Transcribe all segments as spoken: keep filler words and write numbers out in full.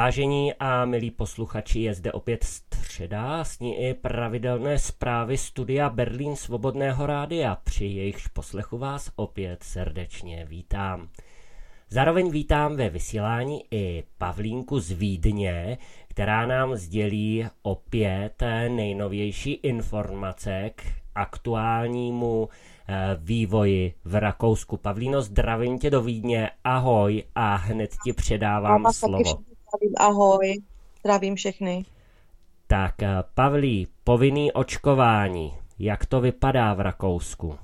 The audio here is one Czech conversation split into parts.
Vážení a milí posluchači, je zde opět středa, s ní i pravidelné zprávy studia Berlín Svobodného rádia, při jejichž poslechu vás opět srdečně vítám. Zároveň vítám ve vysílání i Pavlínku z Vídně, která nám sdělí opět nejnovější informace k aktuálnímu vývoji v Rakousku. Pavlíno, zdravím tě do Vídně, ahoj, a hned ti předávám Ahoj, slovo. zdravím, ahoj, zdravím všechny. Tak, Pavlí, povinný očkování, jak to vypadá v Rakousku?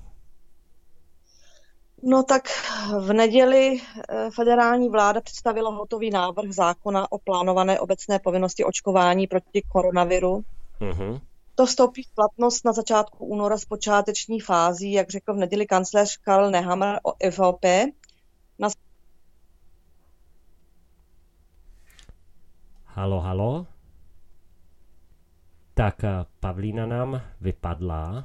No tak v neděli federální vláda představila hotový návrh zákona o plánované obecné povinnosti očkování proti koronaviru. Uh-huh. To vstoupí v platnost na začátku února s počáteční fází, jak řekl v neděli kancléř Karl Nehammer o F V P. Na... Halo, halo? Tak Pavlína nám vypadla.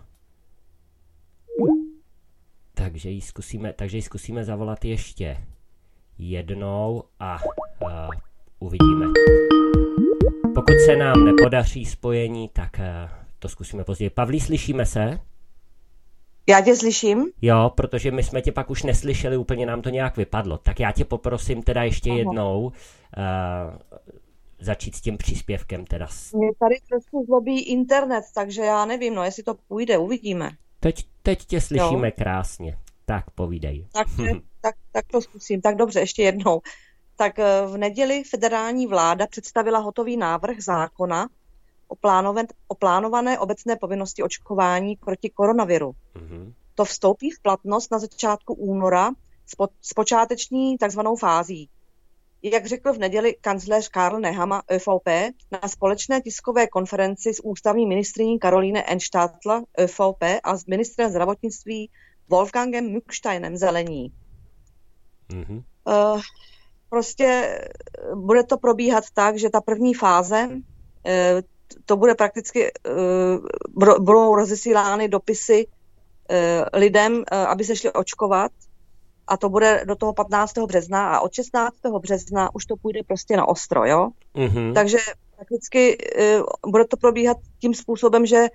Takže ji zkusíme, takže ji zkusíme zavolat ještě jednou a, a uvidíme. Pokud se nám nepodaří spojení, tak a, to zkusíme později. Pavlí, slyšíme se? Já tě slyším. Jo, protože my jsme tě pak už neslyšeli, úplně nám to nějak vypadlo. Tak já tě poprosím teda ještě Aha. jednou a, začít s tím příspěvkem teda. Mě tady trošku zlobí internet, takže já nevím, no jestli to půjde, uvidíme. Teď, teď tě slyšíme jo. Krásně. Tak povídej. Tak, tak, tak to zkusím. Tak dobře, ještě jednou. Tak v neděli federální vláda představila hotový návrh zákona o, plánové, o plánované obecné povinnosti očkování proti koronaviru. Mm-hmm. To vstoupí v platnost na začátku února s, po, s počáteční takzvanou fází. Jak řekl v neděli kancléř Karl Nehammer F V P na společné tiskové konferenci s ústavní ministryní Caroline Edstadler F V P a s ministrem zdravotnictví Wolfgangem Mücksteinem Zelení. Mm-hmm. Uh, prostě bude to probíhat tak, že ta první fáze, uh, to bude prakticky, uh, budou rozesílány dopisy uh, lidem, uh, aby se šli očkovat. A to bude do toho patnáctého března a od šestnáctého března už to půjde prostě na ostro, jo? Mm-hmm. Takže prakticky uh, bude to probíhat tím způsobem, že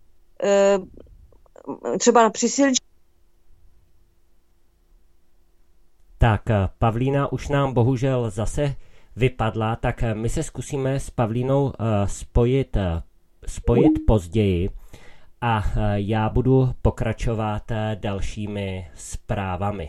uh, třeba při silniční... Tak Pavlína už nám bohužel zase vypadla, tak my se zkusíme s Pavlínou uh, spojit, uh, spojit později a uh, já budu pokračovat uh, dalšími zprávami.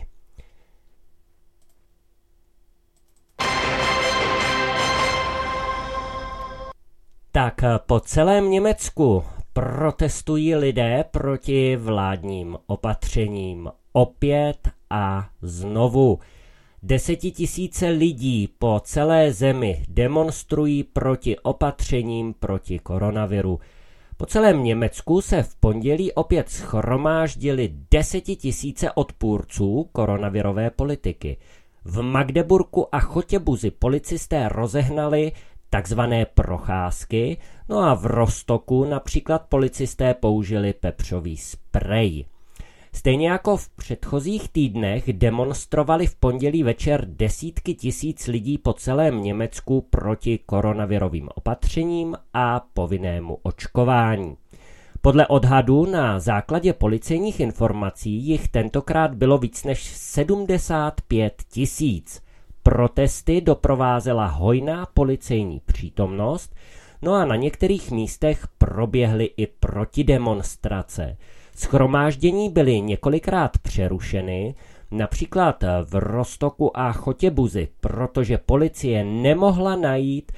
Tak po celém Německu protestují lidé proti vládním opatřením. Opět a znovu. Desetitisíce lidí po celé zemi demonstrují proti opatřením proti koronaviru. Po celém Německu se v pondělí opět shromáždili desetitisíce odpůrců koronavirové politiky. V Magdeburku a Chotěbuzi policisté rozehnali takzvané procházky, no a v Rostoku například policisté použili pepřový sprej. Stejně jako v předchozích týdnech demonstrovali v pondělí večer desítky tisíc lidí po celém Německu proti koronavirovým opatřením a povinnému očkování. Podle odhadu na základě policejních informací jich tentokrát bylo víc než sedmdesát pět tisíc. Protesty doprovázela hojná policejní přítomnost, no a na některých místech proběhly i protidemonstrace. Shromáždění byly několikrát přerušeny, například v Rostoku a Chotěbuzi, protože policie nemohla najít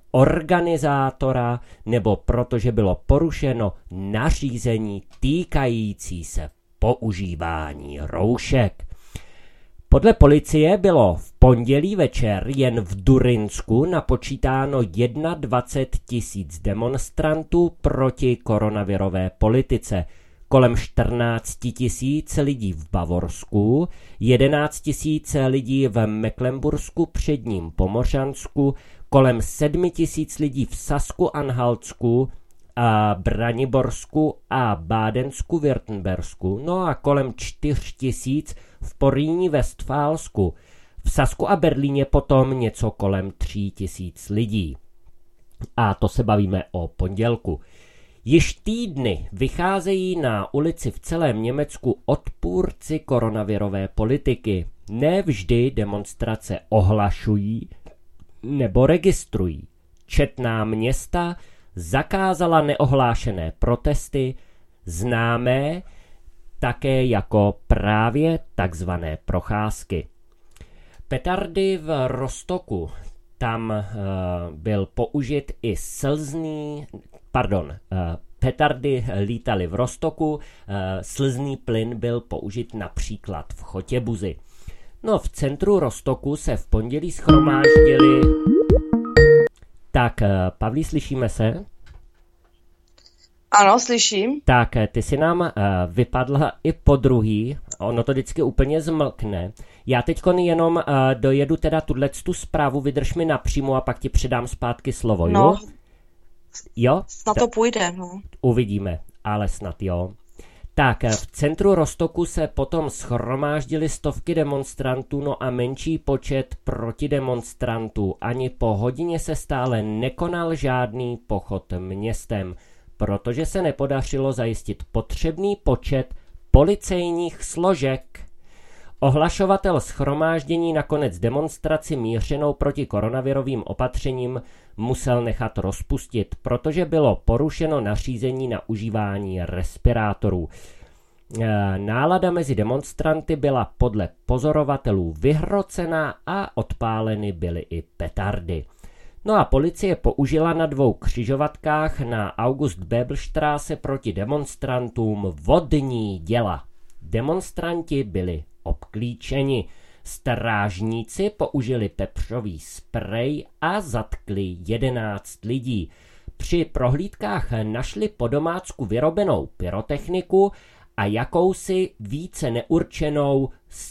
organizátora nebo protože bylo porušeno nařízení týkající se používání roušek. Podle policie bylo v pondělí večer jen v Durinsku napočítáno dvacet jedna tisíc demonstrantů proti koronavirové politice, kolem čtrnáct tisíc lidí v Bavorsku, jedenáct tisíc lidí v Mecklenbursku předním Pomořansku, kolem sedm tisíc lidí v Sasku-Anhaltsku, a Braniborsku a Bádensku-Württembersku, no a kolem čtyři tisíce v Poríní Westfálsku. V Sasku a Berlíně potom něco kolem tří tisíc lidí. A to se bavíme o pondělku. Již týdny vycházejí na ulici v celém Německu odpůrci koronavirové politiky. Ne vždy demonstrace ohlašují nebo registrují. Četná města zakázala neohlášené protesty, známé také jako právě takzvané procházky. Petardy v Rostoku, tam uh, byl použit i slzný, pardon, uh, petardy lítaly v Rostoku, uh, slzný plyn byl použit například v Chotěbuzi. No, v centru Rostoku se v pondělí shromáždili. Tak, uh, Pavlí, slyšíme se? Ano, slyším. Tak, ty si nám uh, vypadla i po druhý, ono to vždycky úplně zmlkne. Já teďkon jenom uh, dojedu teda tuto zprávu, vydrž mi napřímo a pak ti předám zpátky slovo, no, jo? Jo? Snad to půjde, no. Uvidíme, ale snad jo. Tak, v centru Rostoku se potom shromáždili stovky demonstrantů, no a menší počet protidemonstrantů. Ani po hodině se stále nekonal žádný pochod městem, protože se nepodařilo zajistit potřebný počet policejních složek. Ohlašovatel shromáždění nakonec demonstraci mířenou proti koronavirovým opatřením musel nechat rozpustit, protože bylo porušeno nařízení na užívání respirátorů. Nálada mezi demonstranty byla podle pozorovatelů vyhrocená a odpáleny byly i petardy. No a policie použila na dvou křižovatkách na August-Bebelstraße proti demonstrantům vodní děla. Demonstranti byli obklíčeni. Strážníci použili pepřový sprej a zatkli jedenáct lidí. Při prohlídkách našli po domácku vyrobenou pyrotechniku a jakousi více neurčenou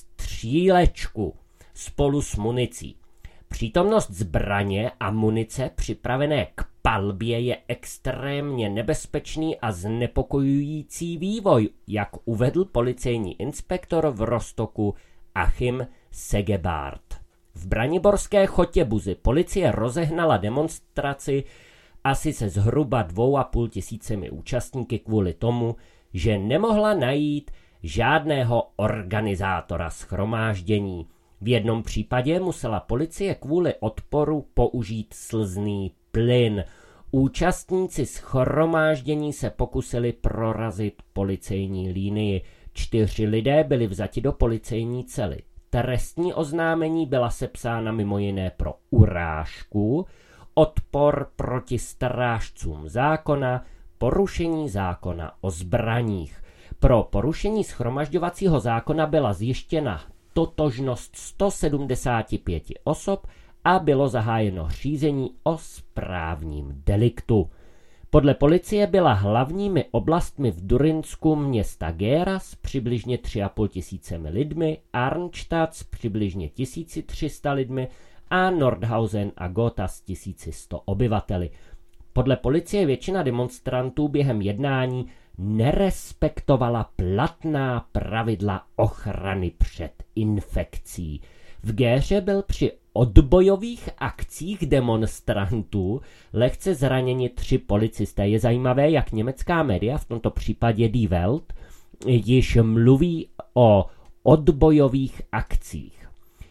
střílečku spolu s municí. Přítomnost zbraně a munice připravené k palbě je extrémně nebezpečný a znepokojující vývoj, jak uvedl policejní inspektor v Rostoku Achim Segebart. V braniborské Chotěbuzi policie rozehnala demonstraci asi se zhruba dvou a půl tisícemi účastníky kvůli tomu, že nemohla najít žádného organizátora shromáždění. V jednom případě musela policie kvůli odporu použít slzný plyn. Účastníci shromáždění se pokusili prorazit policejní línii. Čtyři lidé byli vzati do policejní cely. Trestní oznámení byla sepsána mimo jiné pro urážku, odpor proti strážcům zákona, porušení zákona o zbraních. Pro porušení shromažďovacího zákona byla zjištěna totožnost sto sedmdesát pět osob a bylo zahájeno řízení o správním deliktu. Podle policie byla hlavními oblastmi v Durinsku města Gera s přibližně tři a půl tisícemi lidmi, Arnstadt s přibližně tisíc tři sta lidmi a Nordhausen a Gotha s tisíc sto obyvateli. Podle policie většina demonstrantů během jednání nerespektovala platná pravidla ochrany před infekcí. V Géře byl při odbojových akcích demonstrantů lehce zraněni tři policisté. Je zajímavé, jak německá média, v tomto případě Die Welt, již mluví o odbojových akcích.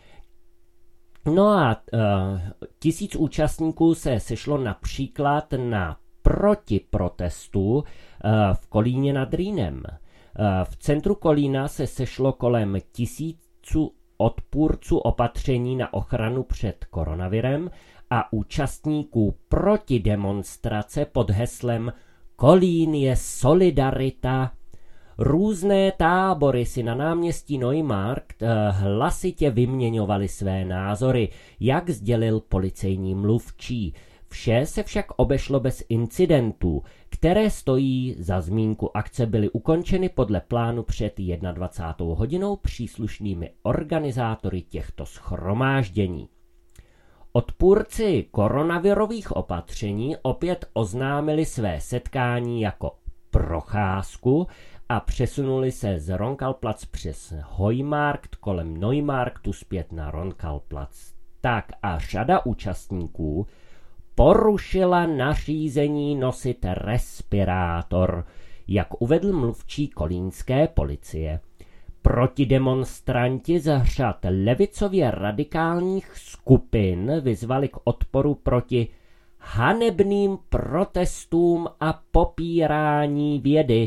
No a uh, tisíc účastníků se sešlo například na protiprotestu uh, v Kolíně nad Rýnem. Uh, v centru Kolína se sešlo kolem tisíců odpůrců opatření na ochranu před koronavirem a účastníků protidemonstrace pod heslem Kolín je solidarita. Různé tábory si na náměstí Neumarkt hlasitě vyměňovaly své názory, jak sdělil policejní mluvčí. Vše se však obešlo bez incidentů, které stojí za zmínku. Akce byly ukončeny podle plánu před dvacátou první hodinou příslušnými organizátory těchto shromáždění. Odpůrci koronavirových opatření opět oznámili své setkání jako procházku a přesunuli se z Ronkalplatz přes Heumarkt kolem Neumarktu zpět na Ronkalplatz. Tak a řada účastníků porušila nařízení nosit respirátor, jak uvedl mluvčí kolínské policie. Protidemonstranti z řad levicově radikálních skupin vyzvali k odporu proti hanebným protestům a popírání vědy.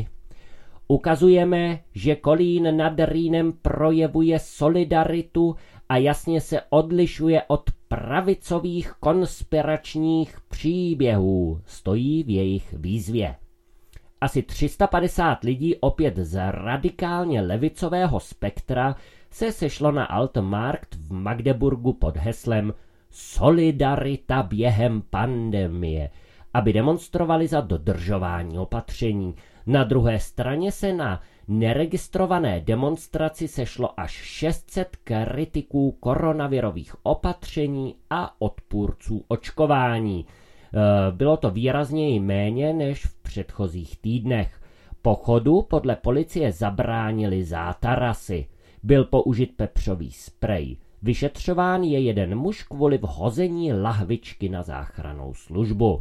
Ukazujeme, že Kolín nad Rýnem projevuje solidaritu a jasně se odlišuje od pravicových konspiračních příběhů, stojí v jejich výzvě. Asi tři sta padesát lidí opět z radikálně levicového spektra se sešlo na Altmarkt v Magdeburgu pod heslem Solidarita během pandemie, aby demonstrovali za dodržování opatření. Na druhé straně se na neregistrované demonstraci sešlo až šest set kritiků koronavirových opatření a odpůrců očkování. Bylo to výrazněji méně než v předchozích týdnech. Pochodu podle policie zabránili zátarasy. Byl použit pepřový sprej. Vyšetřován je jeden muž kvůli vhození lahvičky na záchrannou službu.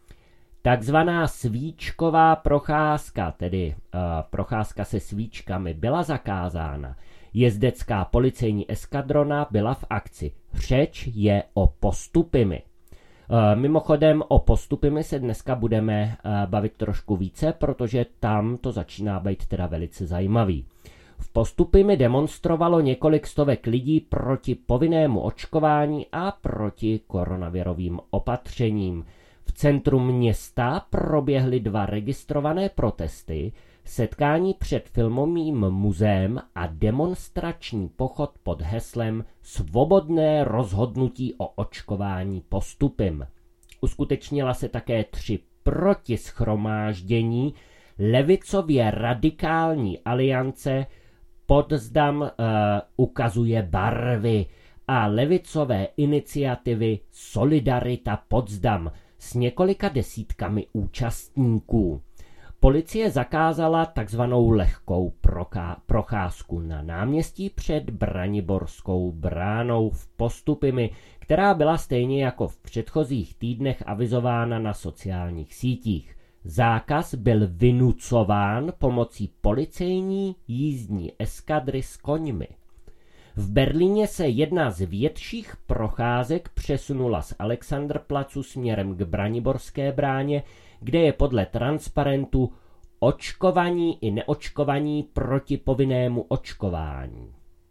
Takzvaná svíčková procházka, tedy uh, procházka se svíčkami, byla zakázána. Jezdecká policejní eskadrona byla v akci. Řeč je o Postupimi. Uh, mimochodem o Postupimi se dneska budeme uh, bavit trošku více, protože tam to začíná být teda velice zajímavý. V Postupimi demonstrovalo několik stovek lidí proti povinnému očkování a proti koronavirovým opatřením. V centru města proběhly dva registrované protesty, setkání před filmovým muzeem a demonstrační pochod pod heslem Svobodné rozhodnutí o očkování Postupim. Uskutečnila se také tři protischromáždění levicově radikální aliance Potsdam uh, ukazuje barvy a levicové iniciativy Solidarita Potsdam s několika desítkami účastníků. Policie zakázala takzvanou lehkou procházku na náměstí před Braniborskou bránou v Postupimi, která byla stejně jako v předchozích týdnech avizována na sociálních sítích. Zákaz byl vynucován pomocí policejní jízdní eskadry s koňmi. V Berlíně se jedna z větších procházek přesunula z Alexanderplatzu směrem k Braniborské bráně, kde je podle transparentu očkovaní i neočkovaní proti povinnému očkování.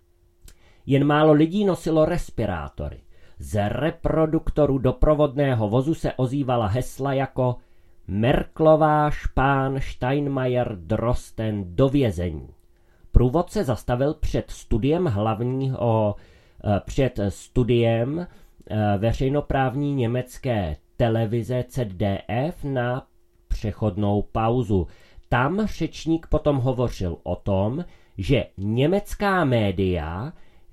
Jen málo lidí nosilo respirátory. Z reproduktoru doprovodného vozu se ozývala hesla jako Merklová, Špán, Steinmeier, Drosten do vězení. Průvodce zastavil před studiem hlavního, před studiem veřejnoprávní německé televize Z D F na přechodnou pauzu. Tam řečník potom hovořil o tom, že německá média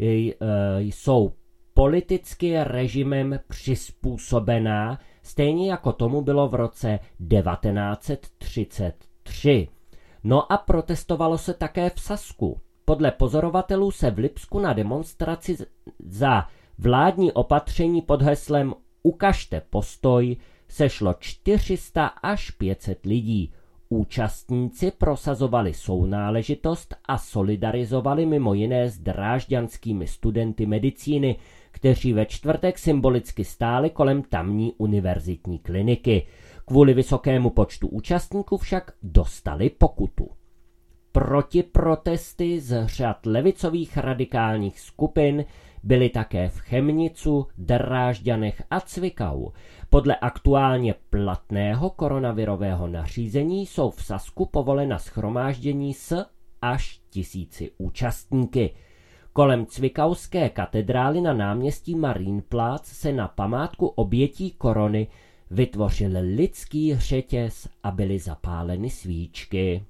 jsou politicky režimem přizpůsobená, stejně jako tomu bylo v roce devatenáct set třicet tři. No a protestovalo se také v Sasku. Podle pozorovatelů se v Lipsku na demonstraci za vládní opatření pod heslem Ukažte postoj sešlo čtyři sta až pět set lidí. Účastníci prosazovali sounáležitost a solidarizovali mimo jiné s drážďanskými studenty medicíny, kteří ve čtvrtek symbolicky stáli kolem tamní univerzitní kliniky. Kvůli vysokému počtu účastníků však dostali pokutu. Protiprotesty z řad levicových radikálních skupin byly také v Chemnicu, Drážďanech a Cvikau. Podle aktuálně platného koronavirového nařízení jsou v Sasku povolena shromáždění s až tisíci účastníky. Kolem Cvikauské katedrály na náměstí Marienplatz se na památku obětí korony vytvořil lidský řetěz a byly zapáleny svíčky.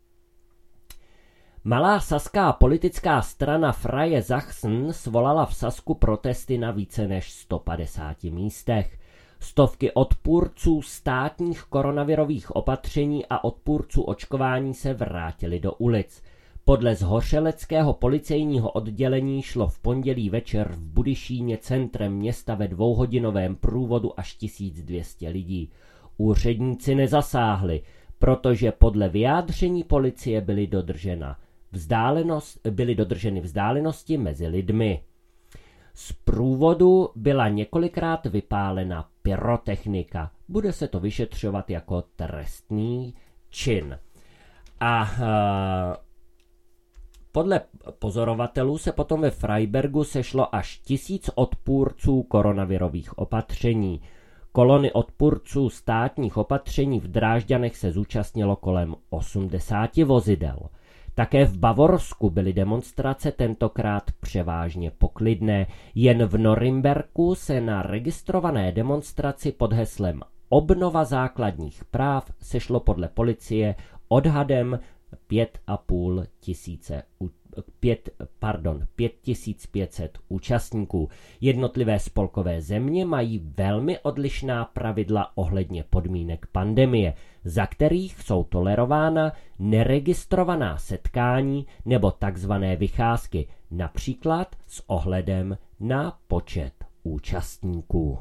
Malá saská politická strana Freie Sachsen svolala v Sasku protesty na více než sto padesáti místech. Stovky odpůrců státních koronavirových opatření a odpůrců očkování se vrátili do ulic. Podle zhořeleckého policejního oddělení šlo v pondělí večer v Budyšíně centrem města ve dvouhodinovém průvodu až tisíc dvě stě lidí. Úředníci nezasáhli, protože podle vyjádření policie byly, dodržena vzdálenost, byly dodrženy vzdálenosti mezi lidmi. Z průvodu byla několikrát vypálena pyrotechnika. Bude se to vyšetřovat jako trestný čin. A uh, podle pozorovatelů se potom ve Freibergu sešlo až tisíc odpůrců koronavirových opatření. Kolony odpůrců státních opatření v Drážďanech se zúčastnilo kolem osmdesáti vozidel. Také v Bavorsku byly demonstrace tentokrát převážně poklidné. Jen v Norimberku se na registrované demonstraci pod heslem Obnova základních práv sešlo podle policie odhadem pět a půl tisíce Pět, pardon, pět tisíc pět set účastníků. Jednotlivé spolkové země mají velmi odlišná pravidla ohledně podmínek pandemie, za kterých jsou tolerována neregistrovaná setkání nebo takzvané vycházky, například s ohledem na počet účastníků.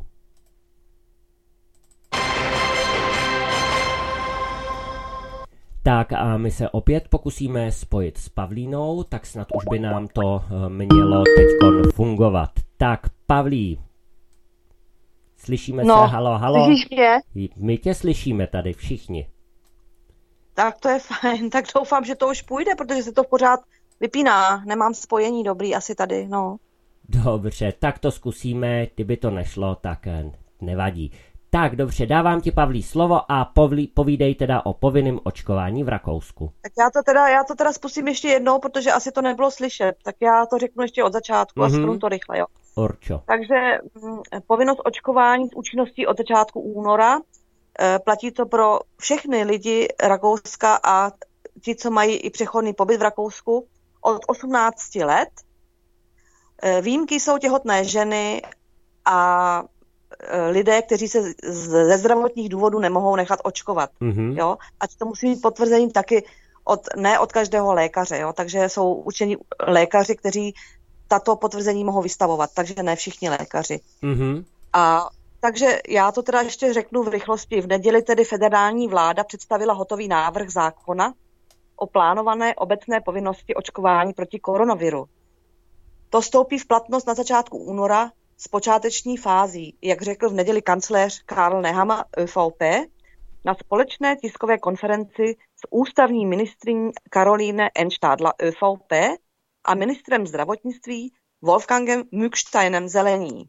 Tak a my se opět pokusíme spojit s Pavlínou, tak snad už by nám to mělo teďkon fungovat. Tak Pavlí, slyšíme no, se, halo, halo. Slyšíš mě? My tě slyšíme tady všichni. Tak to je fajn, tak doufám, že to už půjde, protože se to pořád vypíná, nemám spojení dobrý asi tady, no. Dobře, tak to zkusíme, kdyby to nešlo, tak nevadí. Tak dobře, dávám ti Pavlí slovo a povlí, povídej teda o povinném očkování v Rakousku. Tak já to teda, já to teda spustím ještě jednou, protože asi to nebylo slyšet, tak já to řeknu ještě od začátku mm-hmm. a shrnu to rychle, jo. Určo. Takže m, povinnost očkování s účinností od začátku února, e, platí to pro všechny lidi Rakouska a ti, co mají i přechodný pobyt v Rakousku od osmnácti let. E, výjimky jsou těhotné ženy a lidé, kteří se ze zdravotních důvodů nemohou nechat očkovat. Mm-hmm. Jo? A to musí mít potvrzení taky od, ne od každého lékaře. Jo? Takže jsou určení lékaři, kteří tato potvrzení mohou vystavovat. Takže ne všichni lékaři. Mm-hmm. A takže já to teda ještě řeknu v rychlosti. V neděli tedy federální vláda představila hotový návrh zákona o plánované obecné povinnosti očkování proti koronaviru. To vstoupí v platnost na začátku února s počáteční fází, jak řekl v neděli kancléř Karl Nehammer Ö V P na společné tiskové konferenci s ústavní ministryní Caroline Edstadler Ö V P a ministrem zdravotnictví Wolfgangem Mücksteinem Zelení.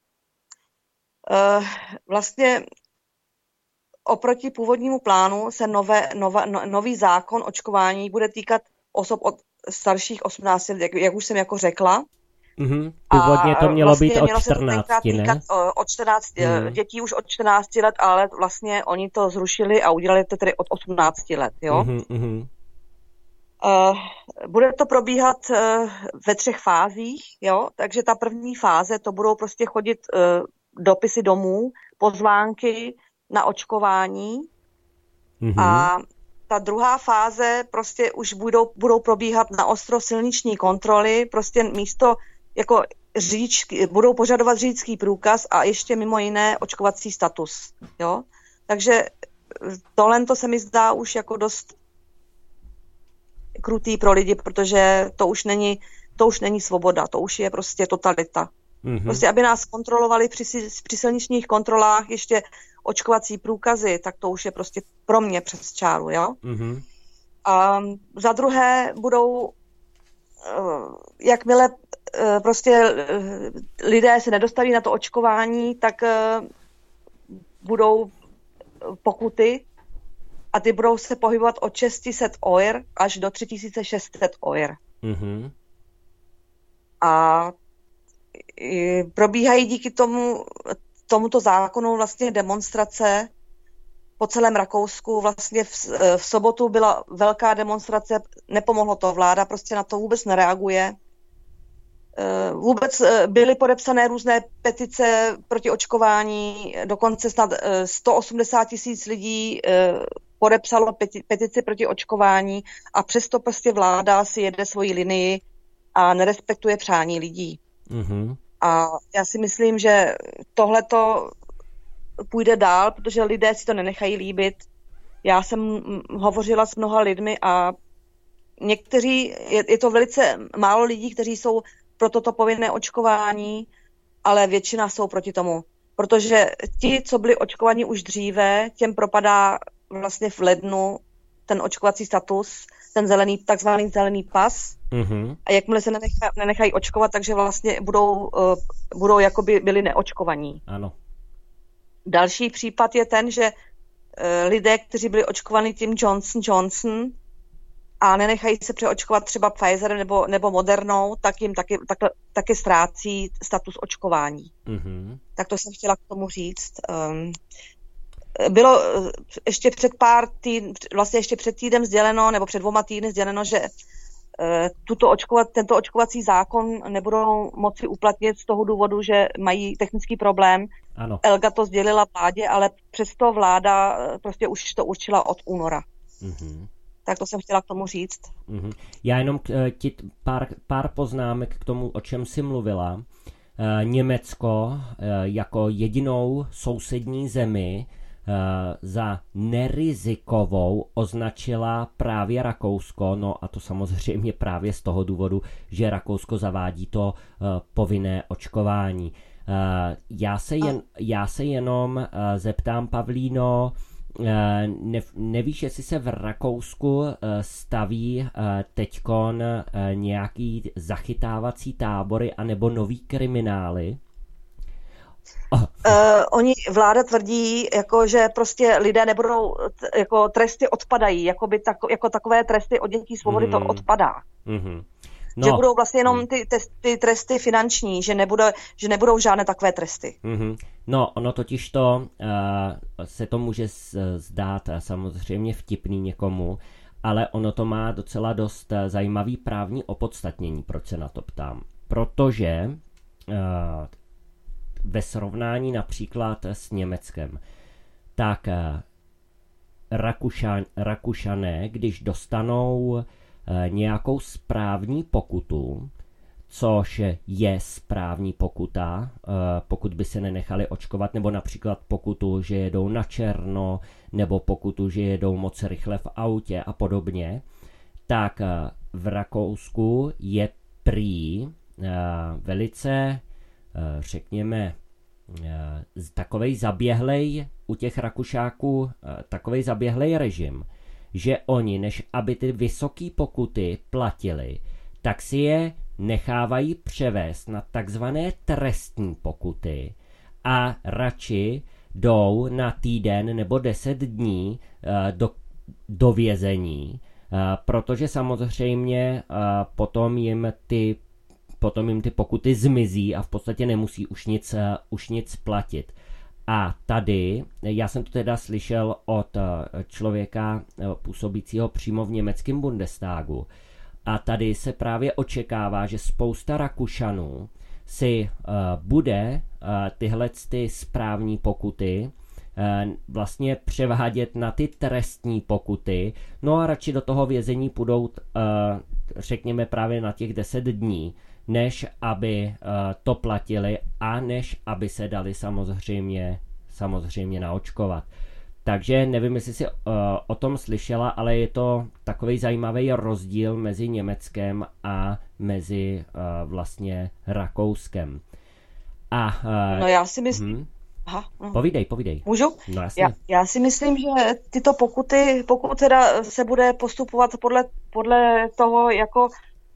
E, vlastně oproti původnímu plánu se nové, nova, no, nový zákon očkování bude týkat osob od starších osmnácti let, jak, jak už jsem jako řekla. Mm-hmm. Původně to mělo vlastně být od čtrnácti, ne? Od čtrnácti, mm. Dětí už od čtrnácti let, ale vlastně oni to zrušili a udělali to tedy od osmnácti let, jo? Mm-hmm. Uh, bude to probíhat uh, ve třech fázích, jo? Takže ta první fáze, to budou prostě chodit uh, dopisy domů, pozvánky na očkování mm-hmm. a ta druhá fáze prostě už budou, budou probíhat na ostro silniční kontroly, prostě místo jako řidičský, budou požadovat řidičský průkaz a ještě mimo jiné očkovací status, jo. Takže tohle to se mi zdá už jako dost krutý pro lidi, protože to už není, to už není svoboda, to už je prostě totalita. Mm-hmm. Prostě, aby nás kontrolovali při, při silničních kontrolách ještě očkovací průkazy, tak to už je prostě pro mě přes čáru, jo. Mm-hmm. A za druhé budou, jakmile prostě lidé se nedostaví na to očkování, tak budou pokuty a ty budou se pohybovat od šest set eur až do tři tisíce šest set eur. Mm-hmm. A probíhají díky tomu tomuto zákonu vlastně demonstrace po celém Rakousku. Vlastně v, v sobotu byla velká demonstrace, nepomohlo to, vláda prostě na to vůbec nereaguje. Vůbec byly podepsané různé petice proti očkování, dokonce snad sto osmdesát tisíc lidí podepsalo peti, petici proti očkování a přesto prostě vláda si jede svoji linii a nerespektuje přání lidí. Mm-hmm. A já si myslím, že tohleto půjde dál, protože lidé si to nenechají líbit. Já jsem hovořila s mnoha lidmi a někteří, je, je to velice málo lidí, kteří jsou pro toto povinné očkování, ale většina jsou proti tomu. Protože ti, co byli očkovaní už dříve, těm propadá vlastně v lednu ten očkovací status, ten zelený, takzvaný zelený pas. Mm-hmm. A jakmile se nenechá, nenechají očkovat, takže vlastně budou, uh, budou jako by byli neočkovaní. Ano. Další případ je ten, že uh, lidé, kteří byli očkovaní tím Johnson Johnson a nenechají se přeočkovat třeba Pfizerem nebo, nebo Modernou, tak jim taky, tak, taky ztrácí status očkování. Mm-hmm. Tak to jsem chtěla k tomu říct. Um, bylo ještě před pár týdny, vlastně ještě před týdnem sděleno, nebo před dvoma týdny sděleno, že uh, tuto očkovat, tento očkovací zákon nebudou moci uplatnit z toho důvodu, že mají technický problém. Ano. Elga to sdělila vládě, ale přesto vláda prostě už to určila od února. Mm-hmm. Tak to jsem chtěla k tomu říct. Mm-hmm. Já jenom ti pár, pár poznámek k tomu, o čem jsi mluvila. E, Německo e, jako jedinou sousední zemi e, za nerizikovou označila právě Rakousko, no a to samozřejmě právě z toho důvodu, že Rakousko zavádí to e, povinné očkování. E, já, se jen, já se jenom e, zeptám, Pavlíno, Ne, nevíš, jestli se v Rakousku staví teďkon nějaký zachytávací tábory anebo noví kriminály? Oh. Uh, oni, vláda tvrdí, jako, že prostě lidé nebudou, jako tresty odpadají, jako, by tak, jako takové tresty odnětí svobody mm-hmm. to odpadá. Mm-hmm. No. Že budou vlastně jenom ty, ty tresty finanční, že, nebude, že nebudou žádné takové tresty. Mm-hmm. No, ono totiž to uh, se to může zdát uh, samozřejmě vtipný někomu, ale ono to má docela dost uh, zajímavý právní opodstatnění, proč se na to ptám. Protože uh, ve srovnání například s Německem, tak uh, Rakušan, Rakušané, když dostanou nějakou správní pokutu, což je správní pokuta, pokud by se nenechali očkovat, nebo například pokutu, že jedou na černo, nebo pokutu, že jedou moc rychle v autě a podobně, tak v Rakousku je prý velice, řekněme, takovej zaběhlej u těch Rakušáků, takovej zaběhlej režim, že oni, než aby ty vysoké pokuty platili, tak si je nechávají převést na takzvané trestní pokuty a radši jdou na týden nebo deset dní uh, do, do vězení, uh, protože samozřejmě uh, potom jim ty potom jim ty pokuty zmizí a v podstatě nemusí už nic, uh, už nic platit. A tady, já jsem to teda slyšel od člověka působícího přímo v německém Bundestagu, a tady se právě očekává, že spousta Rakušanů si uh, bude uh, tyhle ty správní pokuty uh, vlastně převádět na ty trestní pokuty, no a radši do toho vězení půjdou, uh, řekněme právě na těch deset dní, než aby uh, to platili a než aby se dali samozřejmě, samozřejmě naočkovat. Takže nevím, jestli jsi uh, o tom slyšela, ale je to takový zajímavý rozdíl mezi Německem a mezi uh, vlastně Rakouskem. A, uh, no já si myslím... Hm? Aha, no. Povídej, povídej. Můžu? No jasně. Já, já si myslím, že tyto pokuty, pokud teda se bude postupovat podle, podle toho, jako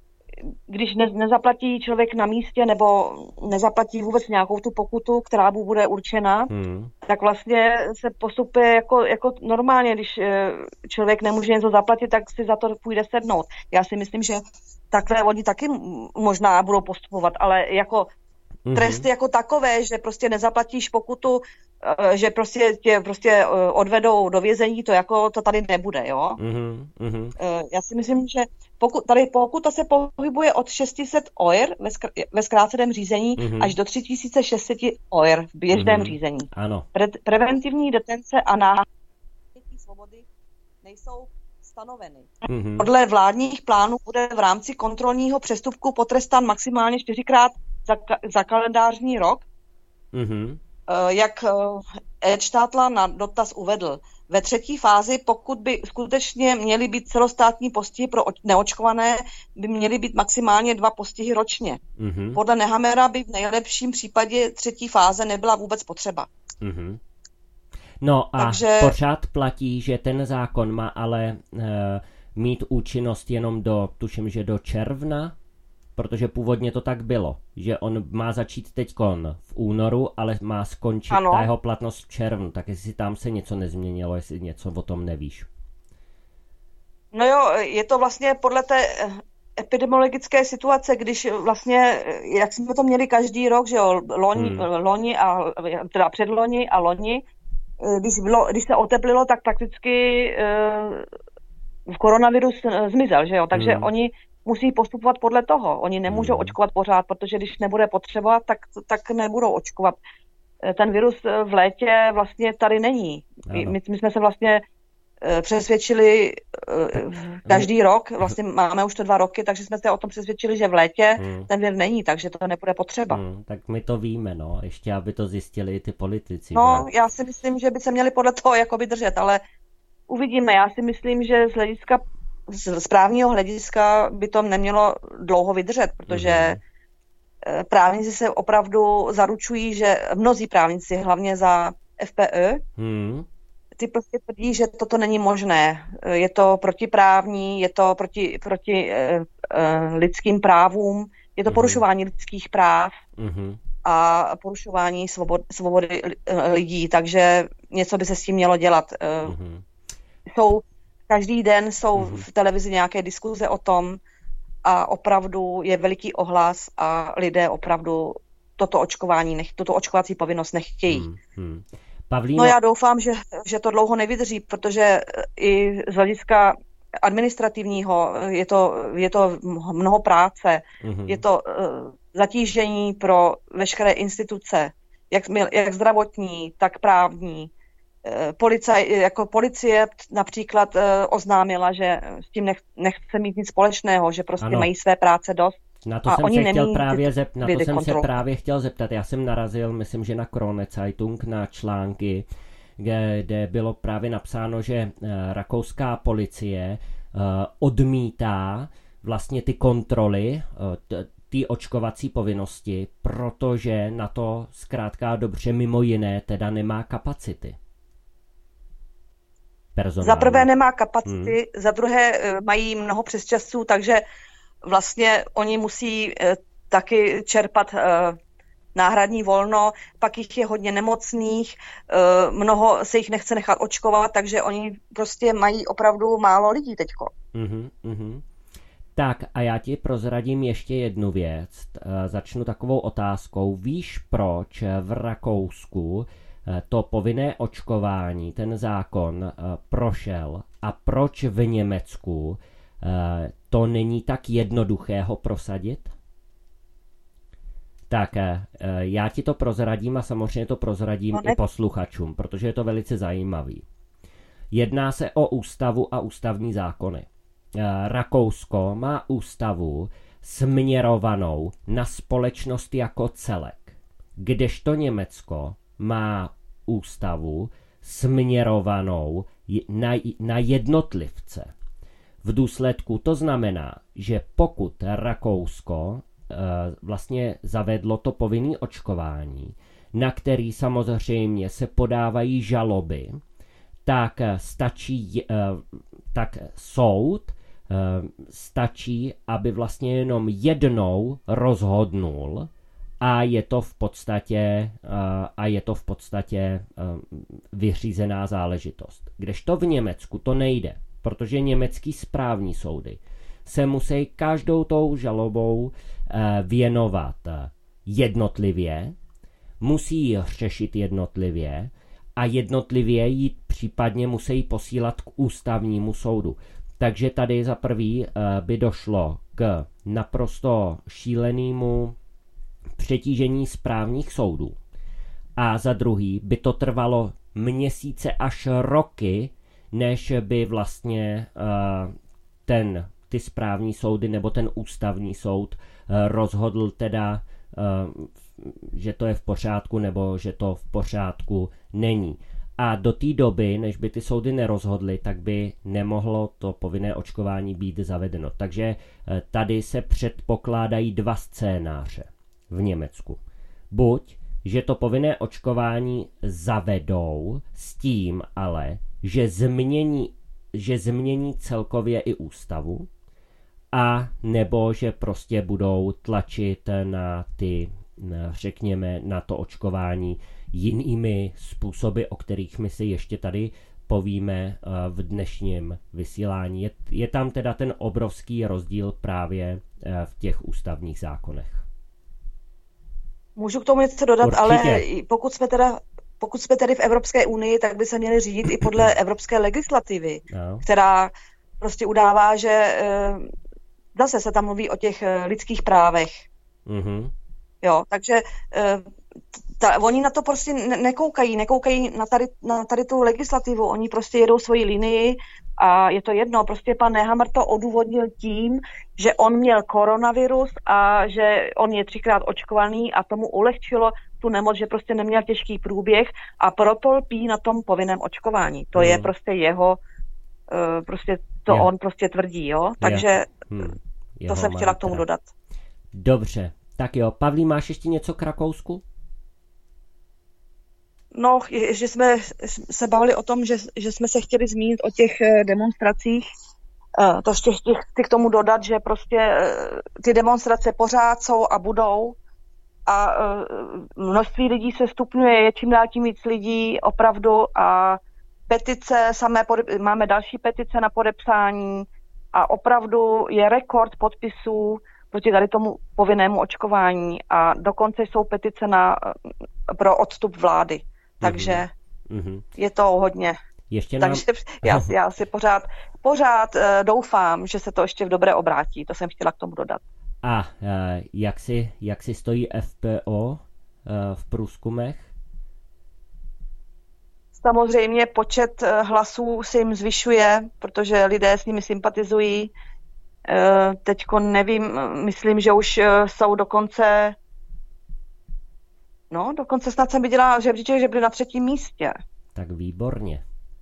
když ne, nezaplatí člověk na místě nebo nezaplatí vůbec nějakou tu pokutu, která mu bude určena, hmm. tak vlastně se postupuje jako, jako normálně, když člověk nemůže něco zaplatit, tak si za to půjde sednout. Já si myslím, že takhle oni taky možná budou postupovat, ale jako hmm. tresty jako takové, že prostě nezaplatíš pokutu že prostě tě prostě odvedou do vězení, to jako to tady nebude, jo. Mm-hmm. Já si myslím, že pokud tady pokuta se pohybuje od šest set eur ve, skr- ve zkráceném řízení mm-hmm. až do tři tisíce šest set eur v běžném mm-hmm. řízení. Ano. Pre- preventivní detence a náhradní svobody nejsou stanoveny. Mm-hmm. Podle vládních plánů bude v rámci kontrolního přestupku potrestán maximálně čtyřikrát za, za kalendářní rok. Mm-hmm. Jak Edštátla na dotaz uvedl. Ve třetí fázi, pokud by skutečně měly být celostátní postihy pro neočkované, by měly být maximálně dva postihy ročně. Mm-hmm. Podle Nehamera by v nejlepším případě třetí fáze nebyla vůbec potřeba. Mm-hmm. No a Takže... pořád platí, že ten zákon má ale e, mít účinnost jenom do, tuším, že do června? Protože původně to tak bylo, že on má začít teďkon v únoru, ale má skončit ano. ta jeho platnost v červnu. Tak jestli tam se něco nezměnilo, jestli něco o tom nevíš. No jo, je to vlastně podle té epidemiologické situace, když vlastně, jak jsme to měli každý rok, že jo, loni, hmm. loni a, teda předloni a loni, když, bylo, když se oteplilo, tak prakticky uh, koronavirus zmizel, že jo, takže hmm. oni musí postupovat podle toho. Oni nemůžou hmm. očkovat pořád, protože když nebude potřeba, tak, tak nebudou očkovat. Ten virus v létě vlastně tady není. My, my jsme se vlastně přesvědčili každý rok, vlastně máme už to dva roky, takže jsme se o tom přesvědčili, že v létě hmm. ten vir není, takže to nebude potřeba. Hmm, tak my to víme, no, ještě aby to zjistili i ty politici. No, že? Já si myslím, že by se měli podle toho jakoby držet, ale uvidíme. Já si myslím, že z hlediska z právního hlediska by to nemělo dlouho vydržet, protože mm. právníci se opravdu zaručují, že mnozí právníci, hlavně za F P Ö, mm. ty prostě tvrdí, že toto není možné. Je to protiprávní, je to proti, proti uh, uh, lidským právům, je to mm. porušování lidských práv mm. a porušování svobod, svobody lidí, takže něco by se s tím mělo dělat. Mm. Jsou Každý den jsou mm-hmm. v televizi nějaké diskuze o tom a opravdu je veliký ohlas a lidé opravdu toto očkování, nech, tuto očkovací povinnost nechtějí. Mm-hmm. Pavlíno... No já doufám, že, že to dlouho nevydrží, protože i z hlediska administrativního je to, je to mnoho práce, mm-hmm. je to uh, zatížení pro veškeré instituce, jak, jak zdravotní, tak právní. Policaj, jako policie například uh, oznámila, že s tím nech, nechce mít nic společného, že prostě ano. mají své práce dost. Na to, jsem se, chtěl právě zep, na to jsem se právě chtěl zeptat. Já jsem narazil, myslím, že na Krone Zeitung, na články, kde, kde bylo právě napsáno, že uh, rakouská policie uh, odmítá vlastně ty kontroly, uh, ty očkovací povinnosti, protože na to zkrátka dobře mimo jiné teda nemá kapacity. Personálně. Za prvé nemá kapacity, hmm. za druhé mají mnoho přesčasů, takže vlastně oni musí taky čerpat náhradní volno, pak jich je hodně nemocných, mnoho se jich nechce nechat očkovat, takže oni prostě mají opravdu málo lidí teďko. Mm-hmm, mm-hmm. Tak a já ti prozradím ještě jednu věc. Začnu takovou otázkou. Víš, proč v Rakousku to povinné očkování, ten zákon prošel a proč v Německu to není tak jednoduché ho prosadit? Tak já ti to prozradím a samozřejmě to prozradím no, i posluchačům, protože je to velice zajímavý. Jedná se o ústavu a ústavní zákony. Rakousko má ústavu směrovanou na společnost jako celek, kdežto Německo má ústavu směrovanou na, na jednotlivce. V důsledku to znamená, že pokud Rakousko e, vlastně zavedlo to povinné očkování, na který samozřejmě se podávají žaloby, tak stačí, e, tak soud e, stačí, aby vlastně jenom jednou rozhodnul, a je to v podstatě a je to v podstatě vyřízená záležitost. Kdežto v Německu to nejde, protože německý správní soudy se musí každou tou žalobou věnovat jednotlivě, musí ji řešit jednotlivě a jednotlivě ji případně musí posílat k ústavnímu soudu. Takže tady za prvý by došlo k naprosto šílenému přetížení správních soudů. A za druhý by to trvalo měsíce až roky, než by vlastně uh, ten, ty správní soudy nebo ten ústavní soud uh, rozhodl teda, uh, že to je v pořádku nebo že to v pořádku není. A do té doby, než by ty soudy nerozhodly, tak by nemohlo to povinné očkování být zavedeno. Takže uh, tady se předpokládají dva scénáře v Německu. Buď že to povinné očkování zavedou s tím ale, že změní, že změní celkově i ústavu, a nebo že prostě budou tlačit na ty, řekněme, na to očkování jinými způsoby, o kterých my si ještě tady povíme v dnešním vysílání. Je, je tam teda ten obrovský rozdíl právě v těch ústavních zákonech. Můžu k tomu něco dodat, Určitě. Ale pokud jsme teda pokud jsme tedy v Evropské unii, tak by se měli řídit i podle evropské legislativy, no. která prostě udává, že zase se tam mluví o těch lidských právech. Mm-hmm. Jo, takže ta, oni na to prostě nekoukají, nekoukají na tady, na tady tu legislativu, oni prostě jedou svoji linii a je to jedno, prostě pan Nehammer to odůvodnil tím, že on měl koronavirus a že on je třikrát očkovaný a tomu ulehčilo tu nemoc, že prostě neměl těžký průběh a proto lpí na tom povinném očkování. To hmm. je prostě jeho, prostě to je. on prostě tvrdí, jo, takže hmm. to jsem chtěla k tomu dodat. Dobře, tak jo, Pavlí, máš ještě něco k Rakousku? No, že jsme se bavili o tom, že, že jsme se chtěli zmínit o těch demonstracích. To ještě chci k tomu dodat, že prostě ty demonstrace pořád jsou a budou a množství lidí se stupňuje, je čím dál tím víc lidí opravdu a petice, samé podep- máme další petice na podepsání a opravdu je rekord podpisů proti tady tomu povinnému očkování a dokonce jsou petice na, pro odstup vlády. Takže mm-hmm. je to hodně. Ještě nám... Takže já, já si pořád, pořád uh, doufám, že se to ještě v dobré obrátí. To jsem chtěla k tomu dodat. A uh, jak, si, jak si stojí F P O uh, v průzkumech? Samozřejmě počet uh, hlasů se jim zvyšuje, protože lidé s nimi sympatizují. Uh, teďko nevím, myslím, že už uh, jsou dokonce No, dokonce snad jsem viděla žebříček, že byli na třetím místě. Tak výborně.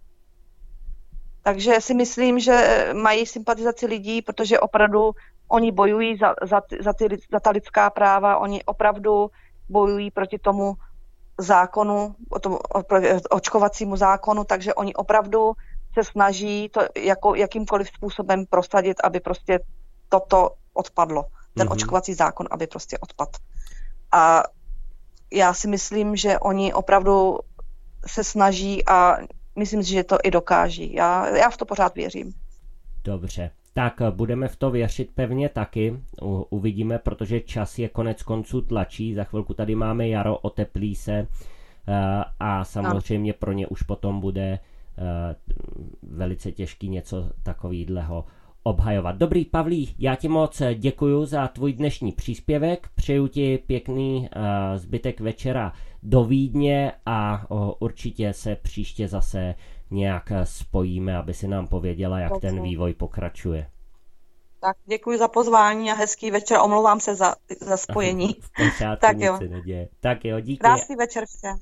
Takže si myslím, že mají sympatizaci lidí, protože opravdu oni bojují za, za, za, ty, za ta lidská práva, oni opravdu bojují proti tomu zákonu, o tomu očkovacímu zákonu, takže oni opravdu se snaží to jako, jakýmkoliv způsobem prosadit, aby prostě toto odpadlo. Ten mm-hmm. očkovací zákon, aby prostě odpadl. A já si myslím, že oni opravdu se snaží a myslím si, že to i dokáží. Já, já v to pořád věřím. Dobře, tak budeme v to věřit pevně taky. U, uvidíme, protože čas je konec konců tlačí. Za chvilku tady máme jaro, oteplí se a samozřejmě pro ně už potom bude velice těžký něco takovýhleho obhajovat. Dobrý, Pavlí, já ti moc děkuju za tvůj dnešní příspěvek, přeju ti pěkný uh, zbytek večera do Vídně a uh, určitě se příště zase nějak spojíme, aby si nám pověděla, jak Dobře. ten vývoj pokračuje. Tak děkuji za pozvání a hezký večer, omlouvám se za, za spojení. V pořádku, tak nic se neděje. Tak jo, díky. Krásný večer všem.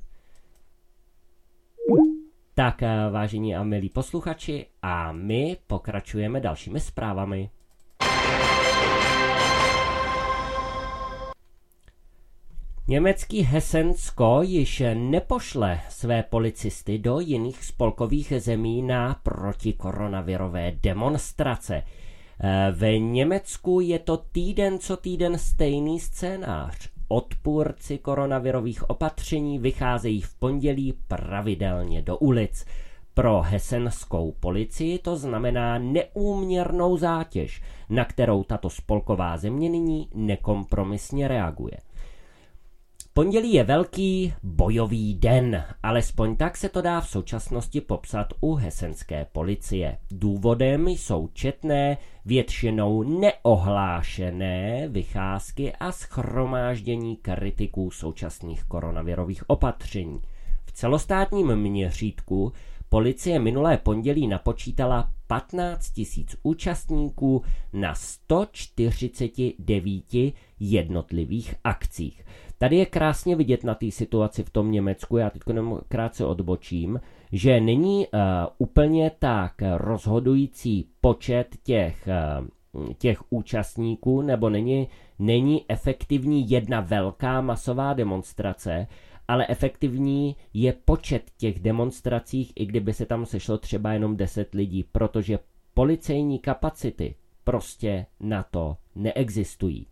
Tak, vážení a milí posluchači, a my pokračujeme dalšími zprávami. Německý Hesensko již nepošle své policisty do jiných spolkových zemí na protikoronavirové demonstrace. V Německu je to týden co týden stejný scénář. Odpůrci koronavirových opatření vycházejí v pondělí pravidelně do ulic. Pro hesenskou policii to znamená neúměrnou zátěž, na kterou tato spolková země nyní nekompromisně reaguje. Pondělí je velký bojový den, alespoň tak se to dá v současnosti popsat u hesenské policie. Důvodem jsou četné, většinou neohlášené vycházky a shromáždění kritiků současných koronavirových opatření. V celostátním měřítku policie minulé pondělí napočítala patnáct tisíc účastníků na sto čtyřicet devět jednotlivých akcích. Tady je krásně vidět na té situaci v tom Německu, já teď krátce odbočím, že není uh, úplně tak rozhodující počet těch, uh, těch účastníků, nebo není, není efektivní jedna velká masová demonstrace, ale efektivní je počet těch demonstracích, i kdyby se tam sešlo třeba jenom deset lidí, protože policejní kapacity prostě na to neexistují.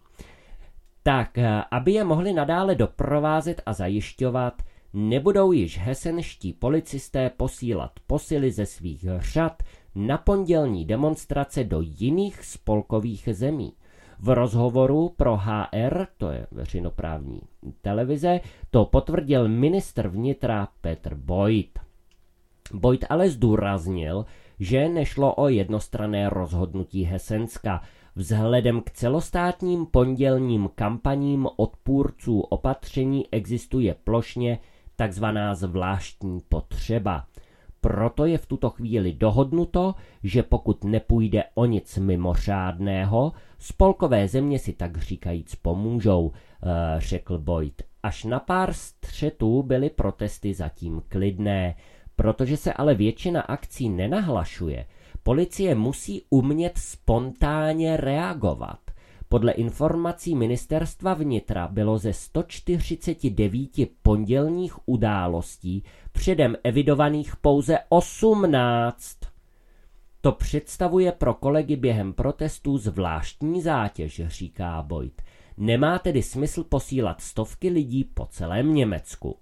Tak, aby je mohli nadále doprovázet a zajišťovat, nebudou již hesenští policisté posílat posily ze svých řad na pondělní demonstrace do jiných spolkových zemí. V rozhovoru pro H R, to je veřejnoprávní televize, to potvrdil ministr vnitra Petr Bojt. Bojt ale zdůraznil, že nešlo o jednostranné rozhodnutí Hesenska. Vzhledem k celostátním pondělním kampaním odpůrců opatření existuje plošně takzvaná zvláštní potřeba. Proto je v tuto chvíli dohodnuto, že pokud nepůjde o nic mimořádného, spolkové země si tak říkajíc pomůžou, řekl Bojt. Až na pár střetů byly protesty zatím klidné, protože se ale většina akcí nenahlašuje. Policie musí umět spontánně reagovat. Podle informací ministerstva vnitra bylo ze sto čtyřicet devět pondělních událostí předem evidovaných pouze osmnáct. To představuje pro kolegy během protestů zvláštní zátěž, říká Bojt. Nemá tedy smysl posílat stovky lidí po celém Německu.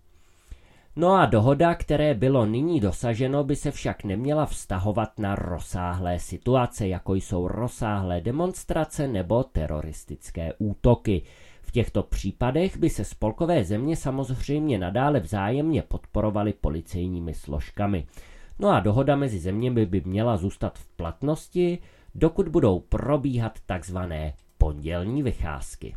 No a dohoda, které bylo nyní dosaženo, by se však neměla vztahovat na rozsáhlé situace, jako jsou rozsáhlé demonstrace nebo teroristické útoky. V těchto případech by se spolkové země samozřejmě nadále vzájemně podporovaly policejními složkami. No a dohoda mezi zeměmi by měla zůstat v platnosti, dokud budou probíhat takzvané pondělní vycházky.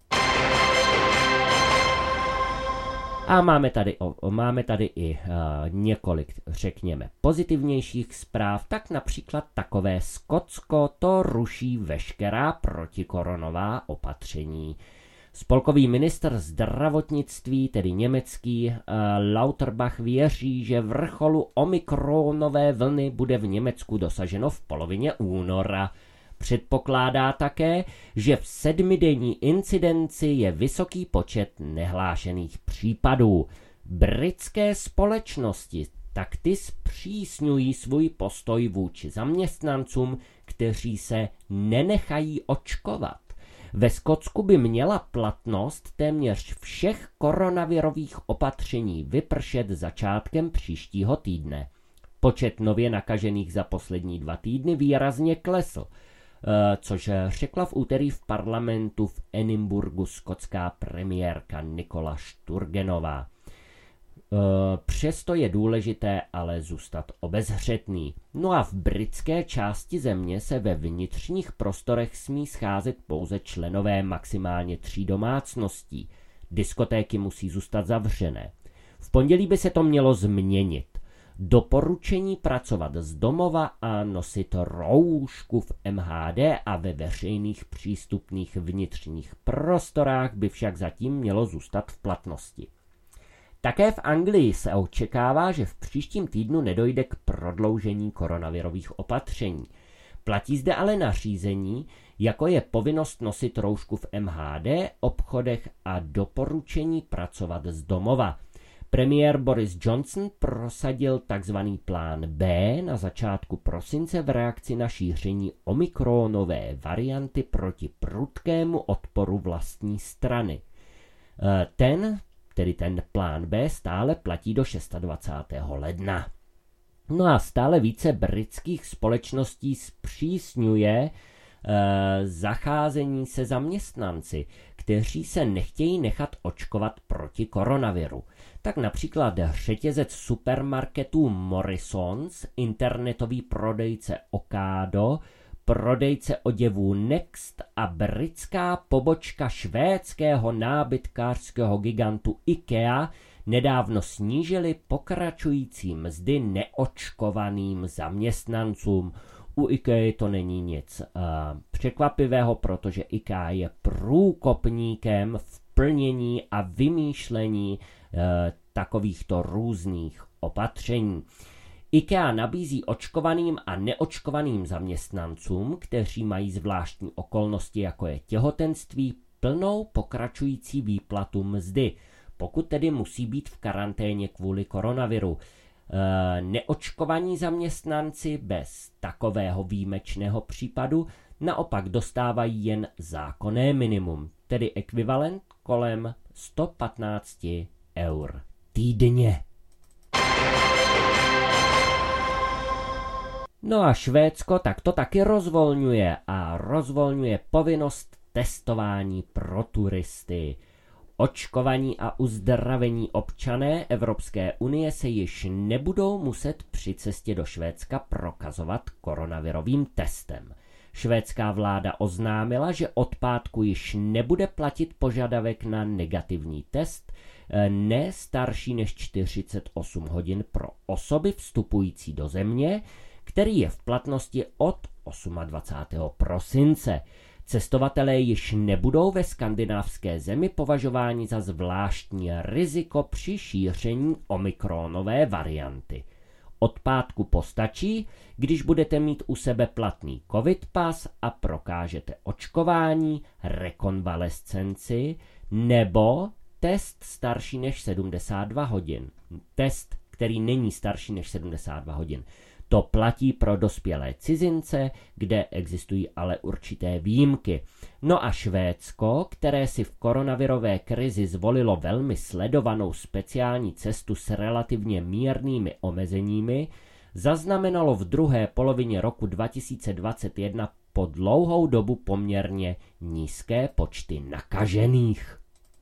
A máme tady, o, máme tady i uh, několik, řekněme, pozitivnějších zpráv, tak například takové Skotsko to ruší veškerá protikoronová opatření. Spolkový ministr zdravotnictví, tedy německý, uh, Lauterbach věří, že vrcholu omikronové vlny bude v Německu dosaženo v polovině února. Předpokládá také, že v sedmidenní incidenci je vysoký počet nehlášených případů. Britské společnosti tak ty zpřísňují svůj postoj vůči zaměstnancům, kteří se nenechají očkovat. Ve Skotsku by měla platnost téměř všech koronavirových opatření vypršet začátkem příštího týdne. Počet nově nakažených za poslední dva týdny výrazně klesl, což řekla v úterý v parlamentu v Edinburghu skotská premiérka Nicola Sturgenová. Přesto je důležité ale zůstat obezřetný. No a v britské části země se ve vnitřních prostorech smí scházet pouze členové maximálně tří domácností. Diskotéky musí zůstat zavřené. V pondělí by se to mělo změnit. Doporučení pracovat z domova a nosit roušku v M H D a ve veřejných přístupných vnitřních prostorách by však zatím mělo zůstat v platnosti. Také v Anglii se očekává, že v příštím týdnu nedojde k prodloužení koronavirových opatření. Platí zde ale nařízení, jako je povinnost nosit roušku v M H D, obchodech a doporučení pracovat z domova. Premiér Boris Johnson prosadil tzv. Plán B na začátku prosince v reakci na šíření omikronové varianty proti prudkému odporu vlastní strany. Ten, tedy ten plán B, stále platí do dvacátého šestého ledna. No a stále více britských společností zpřísňuje e, zacházení se zaměstnanci, kteří se nechtějí nechat očkovat proti koronaviru. Tak například řetězec supermarketů Morrisons, internetový prodejce Ocado, prodejce oděvů Next a britská pobočka švédského nábytkářského gigantu IKEA nedávno snížili pokračující mzdy neočkovaným zaměstnancům. U IKEA to není nic uh, překvapivého, protože IKEA je průkopníkem v plnění a vymýšlení uh, takovýchto různých opatření. IKEA nabízí očkovaným a neočkovaným zaměstnancům, kteří mají zvláštní okolnosti, jako je těhotenství, plnou pokračující výplatu mzdy, pokud tedy musí být v karanténě kvůli koronaviru. E, neočkovaní zaměstnanci bez takového výjimečného případu naopak dostávají jen zákonné minimum, tedy ekvivalent kolem sto patnáct eur týdně. No a Švédsko tak to taky rozvolňuje a rozvolňuje povinnost testování pro turisty. Očkovaní a uzdravení občané Evropské unie se již nebudou muset při cestě do Švédska prokazovat koronavirovým testem. Švédská vláda oznámila, že od pátku již nebude platit požadavek na negativní test, ne starší než čtyřicet osm hodin pro osoby vstupující do země, který je v platnosti od dvacátého osmého prosince. Cestovatelé již nebudou ve skandinávské zemi považováni za zvláštní riziko při šíření omikronové varianty. Od pátku postačí, když budete mít u sebe platný covid pas a prokážete očkování, rekonvalescenci nebo test starší než sedmdesát dva hodin. Test, který není starší než sedmdesát dva hodin. To platí pro dospělé cizince, kde existují ale určité výjimky. No a Švédsko, které si v koronavirové krizi zvolilo velmi sledovanou speciální cestu s relativně mírnými omezeními, zaznamenalo v druhé polovině roku dva tisíce dvacet jedna po dlouhou dobu poměrně nízké počty nakažených.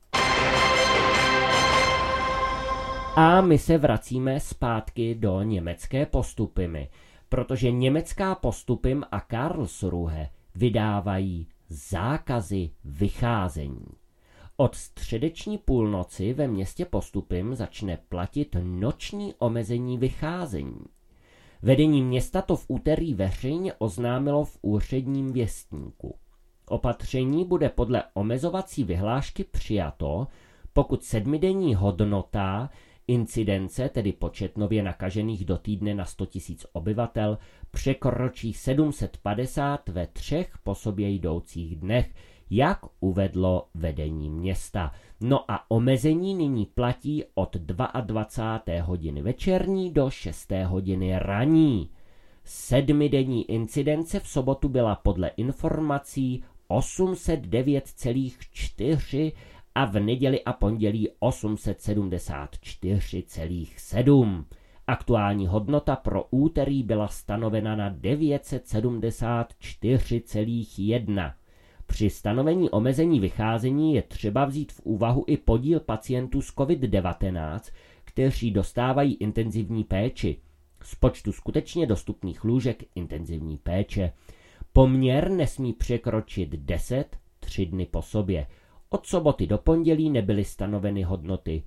A my se vracíme zpátky do německé Postupimy, protože německá Postupim a Karlsruhe vydávají zákazy vycházení. Od středeční půlnoci ve městě Postupim začne platit noční omezení vycházení. Vedení města to v úterý veřejně oznámilo v úředním věstníku. Opatření bude podle omezovací vyhlášky přijato, pokud sedmidenní hodnota incidence, tedy počet nově nakažených do týdne na sto tisíc obyvatel, překročí sedm set padesát ve třech po sobě jdoucích dnech, jak uvedlo vedení města. No a omezení nyní platí od dvacáté druhé hodiny večerní do šesté hodiny ranní. Sedmidenní incidence v sobotu byla podle informací osm set devět celá čtyři a v neděli a pondělí osm set sedmdesát čtyři celá sedm. Aktuální hodnota pro úterý byla stanovena na devět set sedmdesát čtyři celá jedna. Při stanovení omezení vycházení je třeba vzít v úvahu i podíl pacientů s covid devatenáct, kteří dostávají intenzivní péči. Z počtu skutečně dostupných lůžek intenzivní péče. Poměr nesmí překročit deset, tři dny po sobě. Od soboty do pondělí nebyly stanoveny hodnoty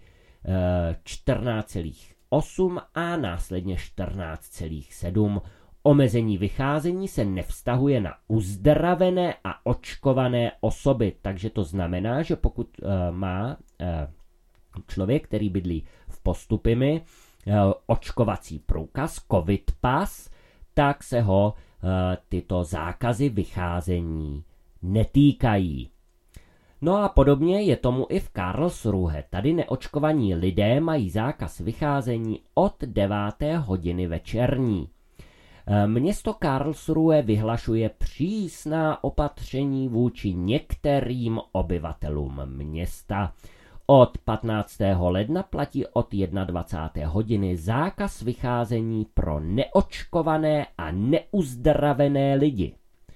čtrnáct celá osm a následně čtrnáct celá sedm. Omezení vycházení se nevztahuje na uzdravené a očkované osoby, takže to znamená, že pokud uh, má uh, člověk, který bydlí v Postupimi, uh, očkovací průkaz, covid pas, tak se ho uh, tyto zákazy vycházení netýkají. No a podobně je tomu i v Karlsruhe. Tady neočkovaní lidé mají zákaz vycházení od deváté hodiny večerní. Město Karlsruhe vyhlašuje přísná opatření vůči některým obyvatelům města. Od patnáctého ledna platí od dvacáté první hodiny zákaz vycházení pro neočkované a neuzdravené lidi.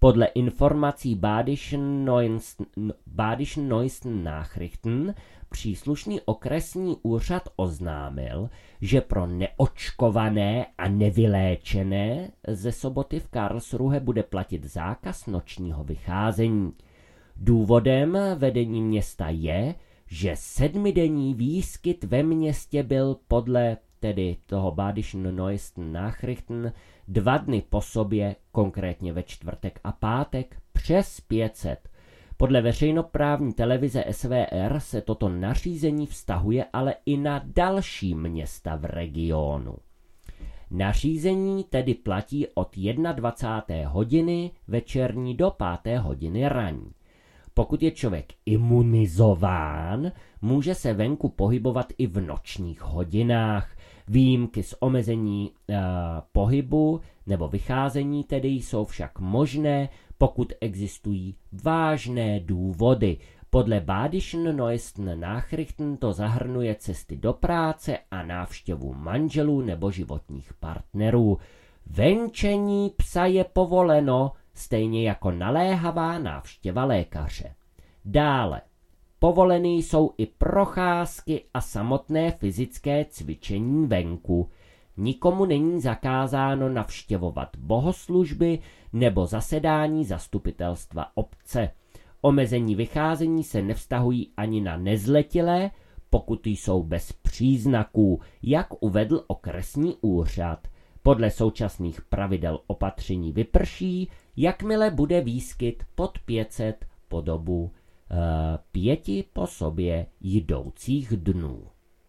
Podle informací Badischen Neuesten Nachrichten příslušný okresní úřad oznámil, že pro neočkované a nevyléčené ze soboty v Karlsruhe bude platit zákaz nočního vycházení. Důvodem vedení města je, že sedmidenní výskyt ve městě byl podle tedy toho Badischen Neuesten Nachrichten dva dny po sobě, konkrétně ve čtvrtek a pátek, přes pět set. Podle veřejnoprávní televize S V R se toto nařízení vztahuje ale i na další města v regionu. Nařízení tedy platí od dvacáté jedné hodiny večerní do páté hodiny ranní. Pokud je člověk imunizován, může se venku pohybovat i v nočních hodinách. Výjimky z omezení e, pohybu nebo vycházení tedy jsou však možné, pokud existují vážné důvody. Podle Badischen Neuesten Nachrichten to zahrnuje cesty do práce a návštěvu manželů nebo životních partnerů. Venčení psa je povoleno, stejně jako naléhavá návštěva lékaře. Dále, povoleny jsou i procházky a samotné fyzické cvičení venku. Nikomu není zakázáno navštěvovat bohoslužby nebo zasedání zastupitelstva obce. Omezení vycházení se nevztahují ani na nezletilé, pokud jsou bez příznaků, jak uvedl okresní úřad. Podle současných pravidel opatření vyprší, jakmile bude výskyt pod pět set po dobu e, pěti po sobě jdoucích dnů.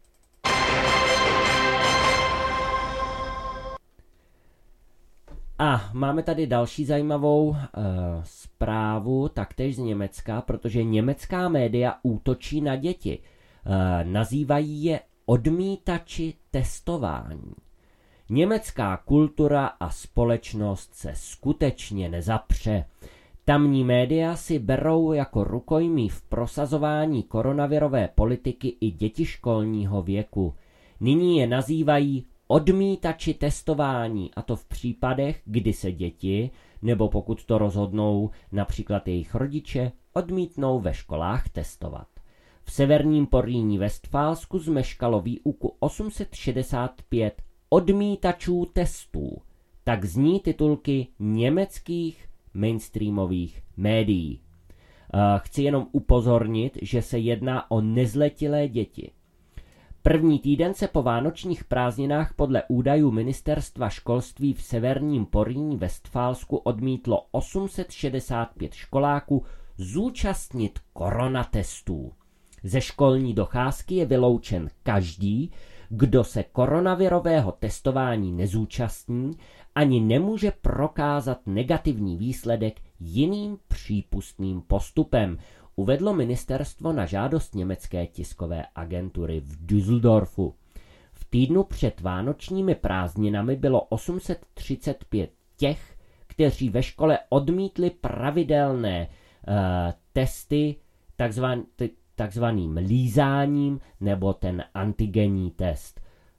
A máme tady další zajímavou e, zprávu, taktéž z Německa, protože německá média útočí na děti. E, nazývají je odmítači testování. Německá kultura a společnost se skutečně nezapře. Tamní média si berou jako rukojmí v prosazování koronavirové politiky i děti školního věku. Nyní je nazývají odmítači testování, a to v případech, kdy se děti, nebo pokud to rozhodnou například jejich rodiče, odmítnou ve školách testovat. V severním Porýní Vestfálsku zmeškalo výuku osm set šedesát pět odmítačů testů. Tak zní titulky německých mainstreamových médií. Chci jenom upozornit, že se jedná o nezletilé děti. První týden se po vánočních prázdninách podle údajů Ministerstva školství v severním Porýní Vestfálsku odmítlo osm set šedesát pět školáků zúčastnit koronatestů. Ze školní docházky je vyloučen každý, kdo se koronavirového testování nezúčastní, ani nemůže prokázat negativní výsledek jiným přípustným postupem, uvedlo ministerstvo na žádost německé tiskové agentury v Düsseldorfu. V týdnu před vánočními prázdninami bylo osm set třicet pět těch, kteří ve škole odmítli pravidelné uh, testy takzvaný, takzvaným lízáním nebo ten antigenní test.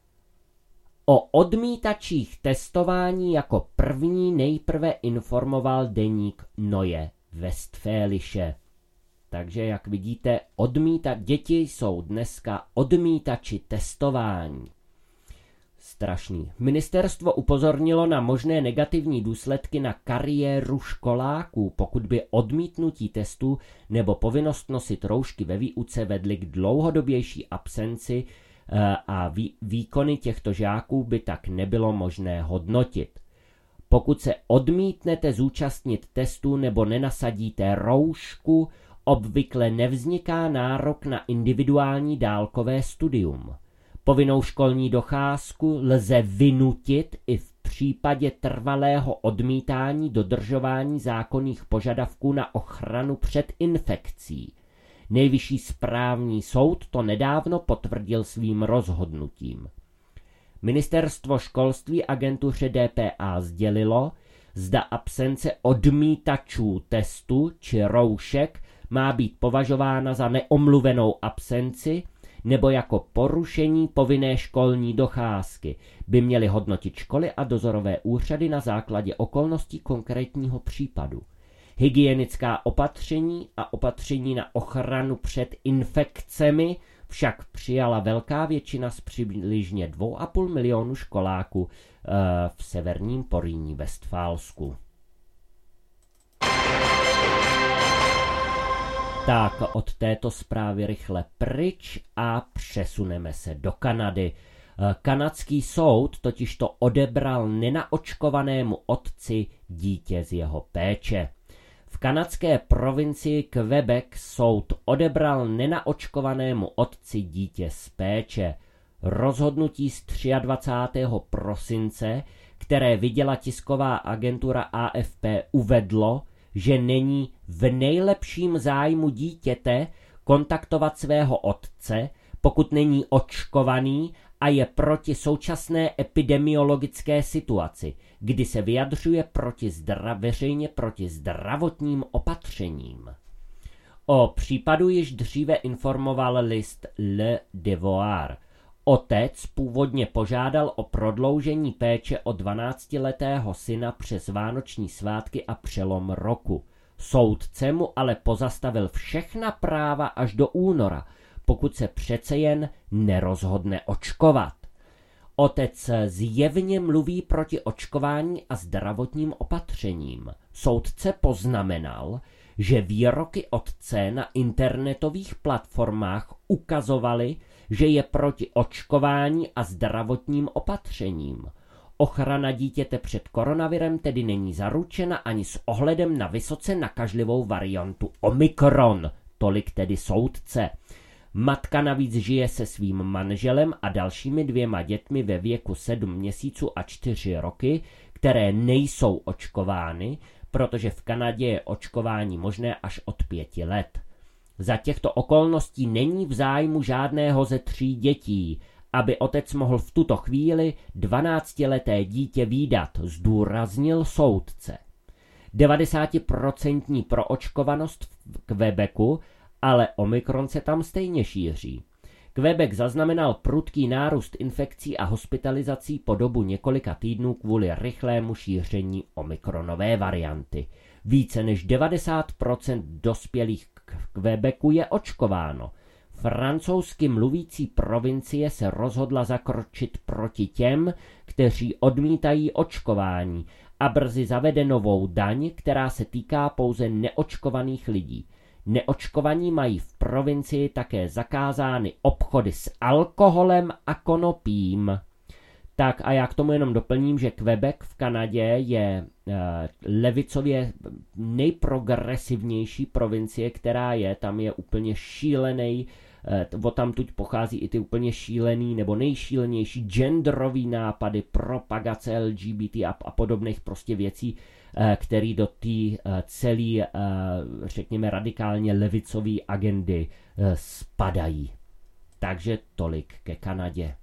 O odmítačích testování jako první nejprve informoval deník Neue Westfälische. Takže jak vidíte, odmíta, děti jsou dneska odmítači testování. Strašný. Ministerstvo upozornilo na možné negativní důsledky na kariéru školáků, pokud by odmítnutí testů nebo povinnost nosit roušky ve výuce vedly k dlouhodobější absenci a výkony těchto žáků by tak nebylo možné hodnotit. Pokud se odmítnete zúčastnit testů nebo nenasadíte roušku, obvykle nevzniká nárok na individuální dálkové studium. Povinnou školní docházku lze vynutit i v případě trvalého odmítání dodržování zákonných požadavků na ochranu před infekcí. Nejvyšší správní soud to nedávno potvrdil svým rozhodnutím. Ministerstvo školství agentuře D P A sdělilo, zda absence odmítačů testu či roušek má být považována za neomluvenou absenci nebo jako porušení povinné školní docházky, by měly hodnotit školy a dozorové úřady na základě okolností konkrétního případu. Hygienická opatření a opatření na ochranu před infekcemi však přijala velká většina z přibližně dvou a půl milionu školáků v severním Porýní Vestfálsku. Tak od této zprávy rychle pryč a přesuneme se do Kanady. Kanadský soud totiž to odebral nenaočkovanému otci dítě z jeho péče. V kanadské provincii Quebec soud odebral nenaočkovanému otci dítě z péče. Rozhodnutí z dvacátého třetího prosince, které viděla tisková agentura A F P, uvedlo, že není v nejlepším zájmu dítěte kontaktovat svého otce, pokud není očkovaný a je proti současné epidemiologické situaci, kdy se vyjadřuje proti zdra, veřejně proti zdravotním opatřením. O případu již dříve informoval list Le Devoir. Otec původně požádal o prodloužení péče o dvanáctiletého syna přes vánoční svátky a přelom roku. Soudce mu ale pozastavil všechna práva až do února, pokud se přece jen nerozhodne očkovat. Otec zjevně mluví proti očkování a zdravotním opatřením. Soudce poznamenal, že výroky otce na internetových platformách ukazovaly, že je proti očkování a zdravotním opatřením. Ochrana dítěte před koronavirem tedy není zaručena ani s ohledem na vysoce nakažlivou variantu Omikron, tolik tedy soudce. Matka navíc žije se svým manželem a dalšími dvěma dětmi ve věku sedm měsíců a čtyři roky, které nejsou očkovány, protože v Kanadě je očkování možné až od pěti let. Za těchto okolností není v zájmu žádného ze tří dětí, aby otec mohl v tuto chvíli dvanáctileté dítě vídat, zdůraznil soudce. devadesátiprocentní proočkovanost v Quebecu, ale Omikron se tam stejně šíří. Quebec zaznamenal prudký nárůst infekcí a hospitalizací po dobu několika týdnů kvůli rychlému šíření omikronové varianty. Více než devadesát procent dospělých v Quebecu je očkováno. Francouzsky mluvící provincie se rozhodla zakročit proti těm, kteří odmítají očkování, a brzy zavede novou daň, která se týká pouze neočkovaných lidí. Neočkovaní mají v provincii také zakázány obchody s alkoholem a konopím. Tak a já k tomu jenom doplním, že Quebec v Kanadě je e, levicově nejprogresivnější provincie, která je, tam je úplně šílený, e, odtamtud pochází i ty úplně šílený nebo nejšílenější genderový nápady, propagace L G B T a, a podobných prostě věcí, e, které do té e, celé, e, řekněme, radikálně levicové agendy e, spadají. Takže tolik ke Kanadě.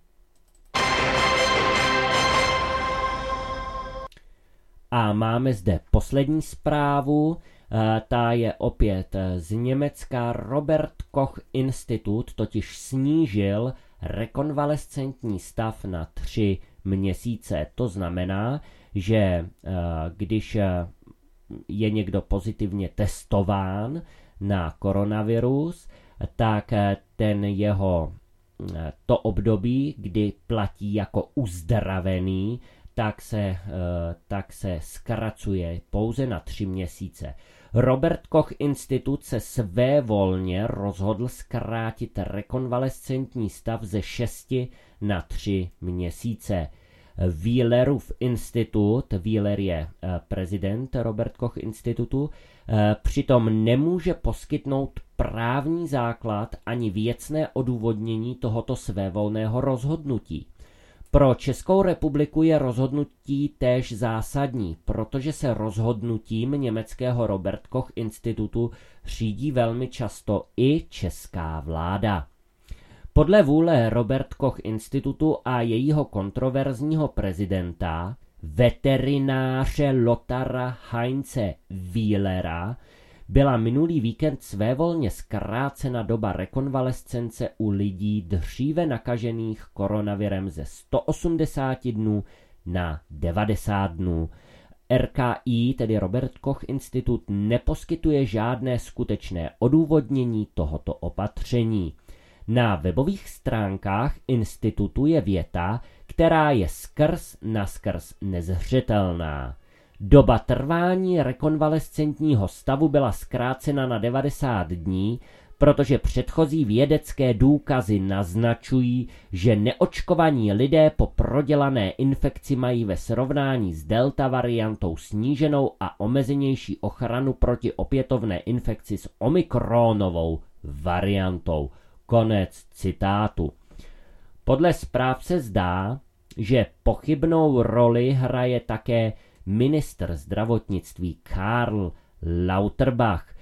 A máme zde poslední zprávu, ta je opět z Německa. Robert Koch Institut totiž snížil rekonvalescentní stav na tři měsíce. To znamená, že když je někdo pozitivně testován na koronavirus, tak ten jeho to období, kdy platí jako uzdravený, tak se, tak se zkracuje pouze na tři měsíce. Robert Koch Institut se svévolně rozhodl zkrátit rekonvalescentní stav ze šesti na tři měsíce. Wheelerův institut, Wheeler je prezident Robert Koch Institutu, přitom nemůže poskytnout právní základ ani věcné odůvodnění tohoto svévolného rozhodnutí. Pro Českou republiku je rozhodnutí též zásadní, protože se rozhodnutím německého Robert Koch Institutu řídí velmi často i česká vláda. Podle vůle Robert Koch Institutu a jejího kontroverzního prezidenta, veterináře Lothara Heinze Wheelera, byla minulý víkend svévolně zkrácena doba rekonvalescence u lidí dříve nakažených koronavirem ze sto osmdesát dnů na devadesát dnů. R K I, tedy Robert Koch institut, neposkytuje žádné skutečné odůvodnění tohoto opatření. Na webových stránkách institutu je věta, která je skrz naskrz nezřetelná. Doba trvání rekonvalescentního stavu byla zkrácena na devadesát dní, protože předchozí vědecké důkazy naznačují, že neočkovaní lidé po prodělané infekci mají ve srovnání s delta variantou sníženou a omezenější ochranu proti opětovné infekci s omikronovou variantou. Konec citátu. Podle zpráv se zdá, že pochybnou roli hraje také ministr zdravotnictví Karl Lauterbach,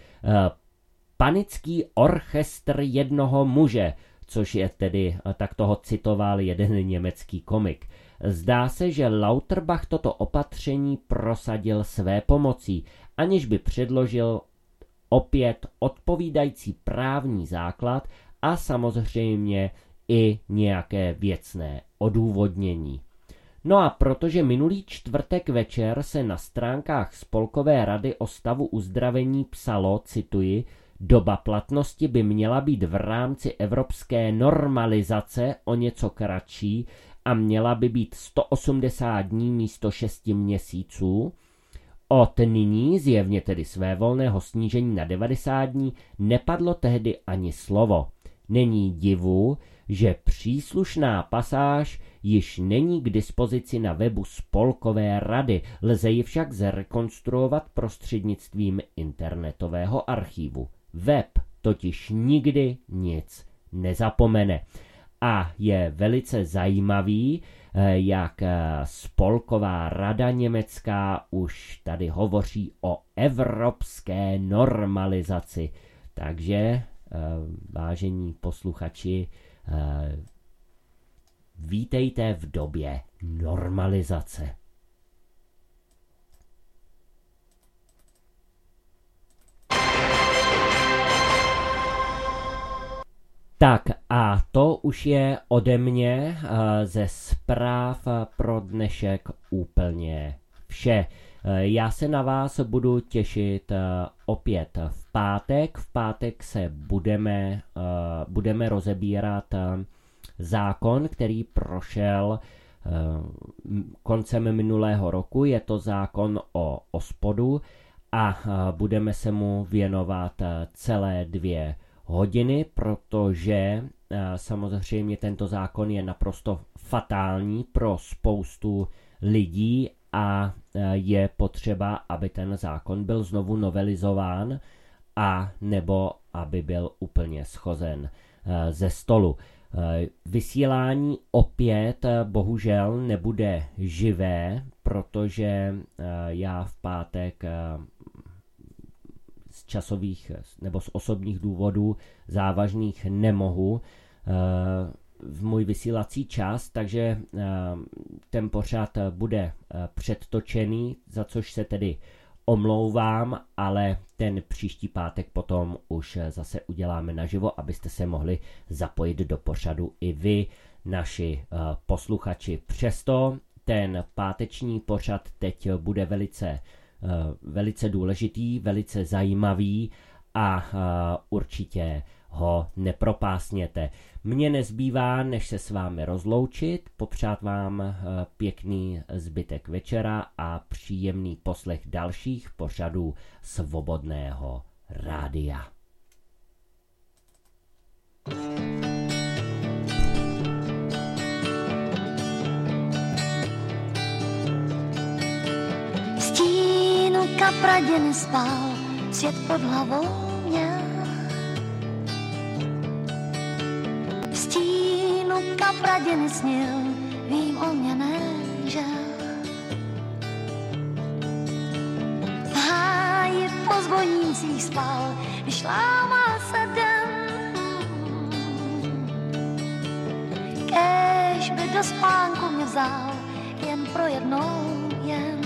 panický orchestr jednoho muže, což je tedy, tak toho citoval jeden německý komik. Zdá se, že Lauterbach toto opatření prosadil své pomocí, aniž by předložil opět odpovídající právní základ a samozřejmě i nějaké věcné odůvodnění. No a protože minulý čtvrtek večer se na stránkách Spolkové rady o stavu uzdravení psalo, cituji, doba platnosti by měla být v rámci evropské normalizace o něco kratší a měla by být sto osmdesát dní místo šesti měsíců. Od nyní, zjevně tedy svévolného snížení na devadesát dní, nepadlo tehdy ani slovo. Není divu, že příslušná pasáž již není k dispozici na webu Spolkové rady, lze ji však zrekonstruovat prostřednictvím internetového archivu. Web totiž nikdy nic nezapomene. A je velice zajímavý, jak Spolková rada německá už tady hovoří o evropské normalizaci. Takže, vážení posluchači, vítejte v době normalizace. Tak a to už je ode mě ze zpráv pro dnešek úplně vše. Já se na vás budu těšit opět v pátek. V pátek se budeme, budeme rozebírat zákon, který prošel koncem minulého roku. Je to zákon o OSPODu a budeme se mu věnovat celé dvě hodiny, protože samozřejmě tento zákon je naprosto fatální pro spoustu lidí a je potřeba, aby ten zákon byl znovu novelizován a nebo aby byl úplně shozen ze stolu. Vysílání opět bohužel nebude živé, protože já v pátek z časových nebo z osobních důvodů závažných nemohu v můj vysílací čas, takže ten pořad bude předtočený, za což se tedy omlouvám, ale ten příští pátek potom už zase uděláme naživo, abyste se mohli zapojit do pořadu i vy, naši posluchači. Přesto ten páteční pořad teď bude velice, velice důležitý, velice zajímavý a určitě ho nepropásněte. Mně nezbývá, než se s vámi rozloučit, popřát vám pěkný zbytek večera a příjemný poslech dalších pořadů Svobodného rádia. V stínu kapradě nespal, svět pod hlavou měl. V stínu kapradě nesnil, vím o mě nežel. V háji po zvonících spal, když lámal se den. Kéž by do spánku mě vzal, jen pro jednou jen.